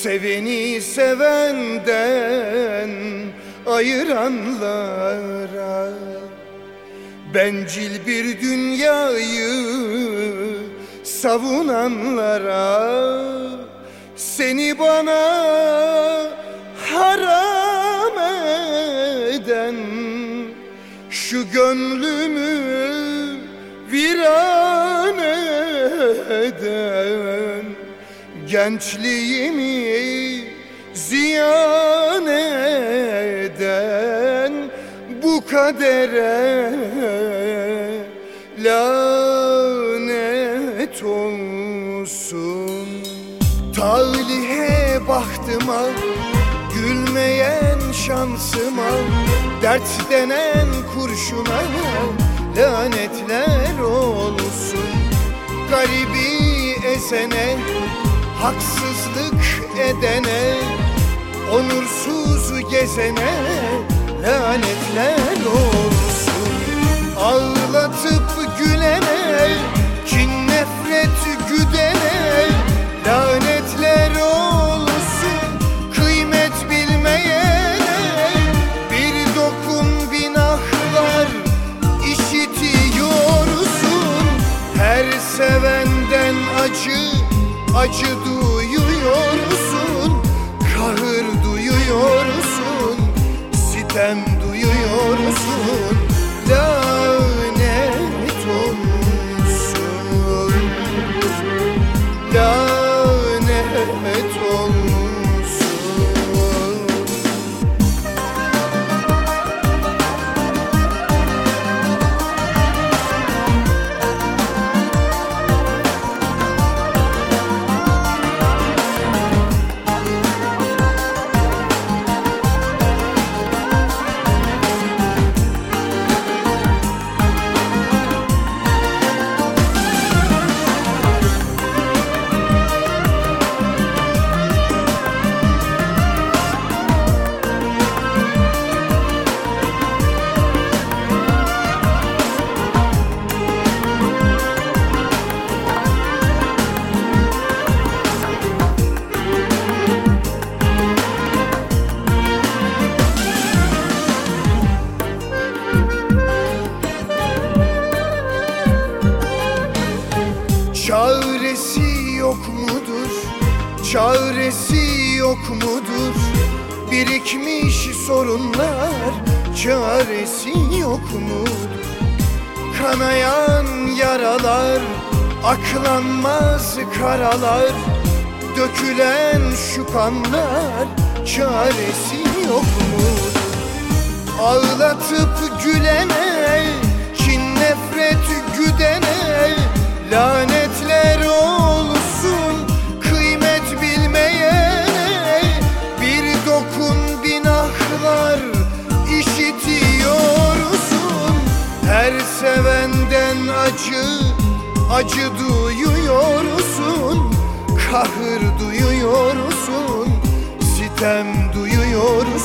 Seveni sevenden ayıranlara, bencil bir dünyayı savunanlara, seni bana haram eden, şu gönlümü viran eden, gençliğimi ziyan eden bu kadere lanet olsun. Talihe bahtıma, gülmeyen şansıma, dert denen kurşuna lanetler olsun. Garibi ezene, haksızlık edene, onursuz gezene lanetler olsun. Ağlatıp gülene, kin nefret güdene lanetler olsun. Kıymet bilmeyene bir dokun bin ahlar işitiyorsun. Her sevenden acı duyuyorsun, kahır duyuyorsun, sitem duyuyorsun, lanet olsun, lanet olsun. Çaresi yok mudur, çaresi yok mudur? Birikmiş sorunlar, çaresi yok mudur? Kanayan yaralar, aklanmaz karalar, dökülen şu kanlar, çaresi yok mudur? Ağlatıp gülene, kin nefret güdene lanetler olsun. Kıymet bilmeyene bir dokun bin ahlar işitiyorsun. Her sevenden acı duyuyorsun, kahır duyuyorsun, sitem duyuyorsun,